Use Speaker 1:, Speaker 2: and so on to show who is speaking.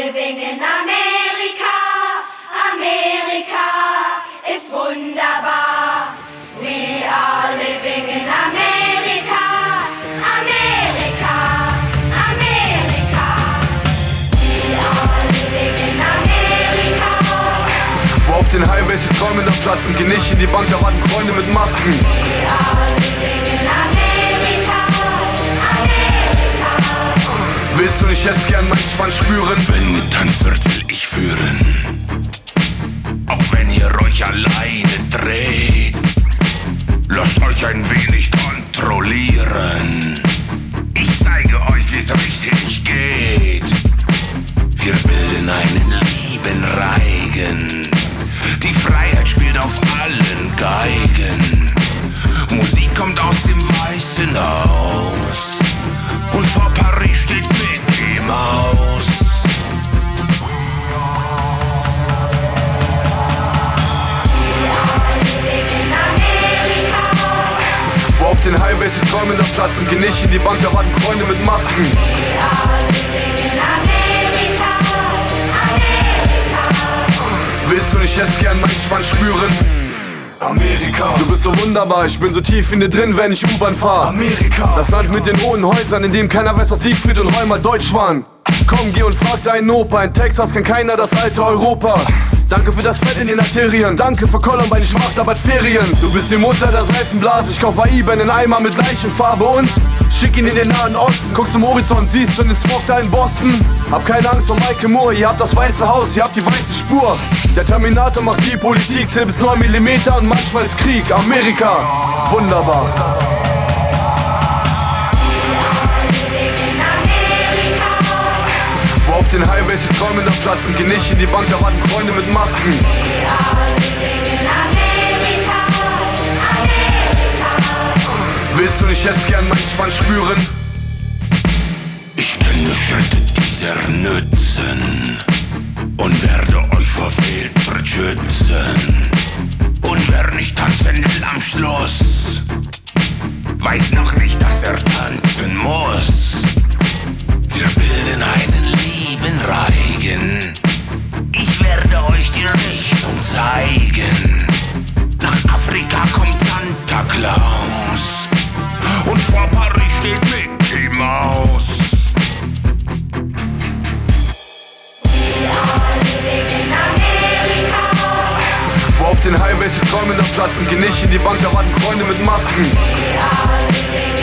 Speaker 1: living in America. America ist wunderbar. We are living in America. America, America. We are living in America.
Speaker 2: Wo auf den Highways die Träume dann platzen, geh nicht in die Bank, da warten Freunde mit Masken.
Speaker 1: We are living in America. America.
Speaker 2: Willst du nicht jetzt gern meinen Spann spüren?
Speaker 3: Wenn getanzt wird, will ich führen. Auch wenn ihr euch alleine dreht, lasst euch ein wenig kontrollieren. Ich zeige euch, wie's richtig geht. Wir bilden einen lieben Reigen. Die Freiheit spielt auf allen Geigen. Musik kommt aus dem Weißen Haus. Und vor Paris steht Mickey Maus.
Speaker 2: Wo auf den Highways die Träume dann platzen, geh nicht in die Bank, da warten Freunde mit Masken.
Speaker 1: We are living in America. America.
Speaker 2: Willst du nicht jetzt gern meinen Spann spüren? Amerika, du bist so wunderbar, ich bin so tief in dir drin, wenn ich U-Bahn fahr. Amerika, das Land mit den hohen Häusern, in dem keiner weiß, was Siegfried und Roy mal Deutsch waren. Komm, geh und frag deinen Opa, in Texas kennt keiner das alte Europa. Danke für das Fett in den Arterien, danke für Columbine, ich mach da bald Ferien. Du bist die Mutter der Seifenblase, ich kauf bei eBay einen Eimer mit Leichenfarbe und schick ihn in den Nahen Osten. Guck zum Horizont, siehst schon den Smog da in Boston. Hab keine Angst vor Michael Moore, ihr habt das Weiße Haus, ihr habt die weiße Spur. Der Terminator macht die Politik, zählt bis 9 mm und manchmal ist Krieg. Amerika, wunderbar. Wo auf den Highways die Träume dann platzen, geh nicht in die Bank, da warten Freunde mit Masken.
Speaker 1: We are living in America. America.
Speaker 2: Willst du nicht jetzt gern meinen Spann spüren?
Speaker 3: Ich kenne Schritte dieser Nützen und werde euch vor Fehltritt schützen. Und wer nicht tanzen will am Schluss, weiß noch nicht, dass er tanzen muss. Wir bilden einen lieben Reigen. Ich werde euch die Richtung zeigen. Nach Afrika kommt Santa Claus und vor Paris steht Mickey Maus.
Speaker 1: We are living in America.
Speaker 2: Wo auf den Highways die Träume dann platzen, geh nicht in die Bank, da warten Freunde mit Masken.
Speaker 1: We are living